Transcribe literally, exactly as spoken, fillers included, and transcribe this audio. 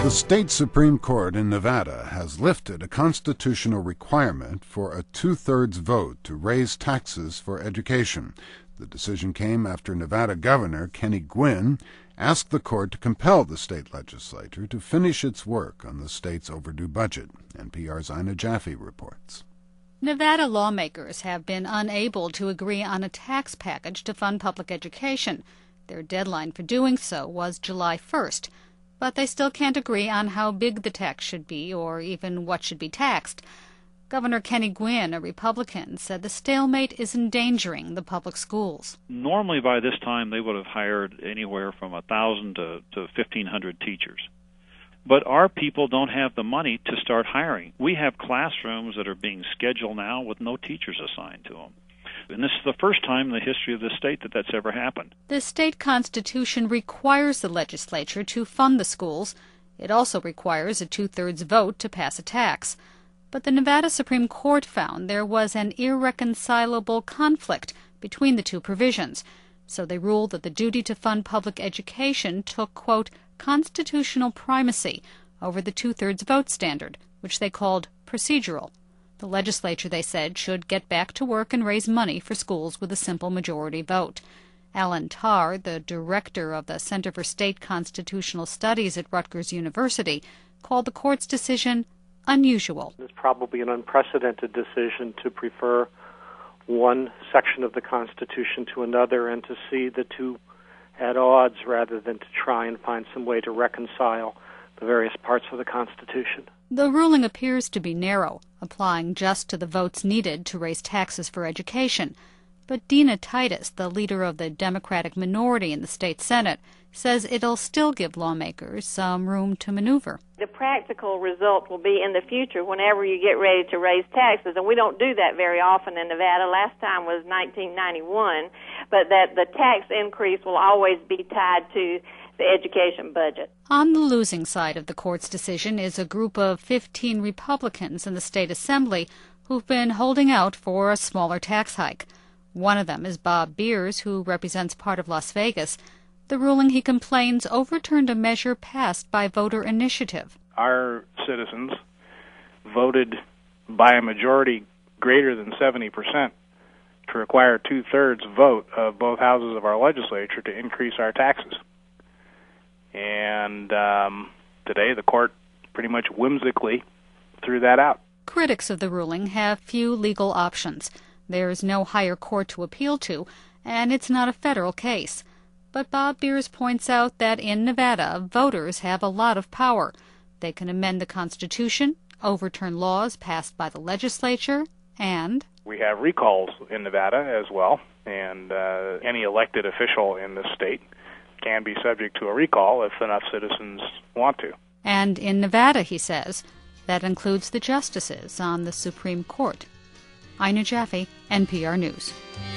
The state Supreme Court in Nevada has lifted a constitutional requirement for a two-thirds vote to raise taxes for education. The decision came after Nevada Governor Kenny Guinn asked the court to compel the state legislature to finish its work on the state's overdue budget. N P R's Ina Jaffe reports. Nevada lawmakers have been unable to agree on a tax package to fund public education. Their deadline for doing so was July first. But they still can't agree on how big the tax should be or even what should be taxed. Governor Kenny Guinn, a Republican, said the stalemate is endangering the public schools. Normally by this time they would have hired anywhere from one thousand to, to fifteen hundred teachers. But our people don't have the money to start hiring. We have classrooms that are being scheduled now with no teachers assigned to them. And this is the first time in the history of the state that that's ever happened. The state constitution requires the legislature to fund the schools. It also requires a two-thirds vote to pass a tax. But the Nevada Supreme Court found there was an irreconcilable conflict between the two provisions. So they ruled that the duty to fund public education took, quote, constitutional primacy over the two-thirds vote standard, which they called procedural. The legislature, they said, should get back to work and raise money for schools with a simple majority vote. Alan Tarr, the director of the Center for State Constitutional Studies at Rutgers University, called the court's decision unusual. It's probably an unprecedented decision to prefer one section of the Constitution to another and to see the two at odds rather than to try and find some way to reconcile the various parts of the Constitution. The ruling appears to be narrow, applying just to the votes needed to raise taxes for education. But Dina Titus, the leader of the Democratic minority in the state Senate, says it'll still give lawmakers some room to maneuver. The practical result will be in the future whenever you get ready to raise taxes, and we don't do that very often in Nevada. Last time was nineteen ninety-one, but that the tax increase will always be tied to the education budget. On the losing side of the court's decision is a group of fifteen Republicans in the state assembly who've been holding out for a smaller tax hike. One of them is Bob Beers, who represents part of Las Vegas. The ruling, he complains, overturned a measure passed by voter initiative. Our citizens voted by a majority greater than seventy percent to require two-thirds vote of both houses of our legislature to increase our taxes. And um, today the court pretty much whimsically threw that out. Critics of the ruling have few legal options. There is no higher court to appeal to, and it's not a federal case. But Bob Beers points out that in Nevada, voters have a lot of power. They can amend the Constitution, overturn laws passed by the legislature, and... We have recalls in Nevada as well, and uh, any elected official in the state can be subject to a recall if enough citizens want to. And in Nevada, he says, that includes the justices on the Supreme Court. Ina Jaffe, N P R News.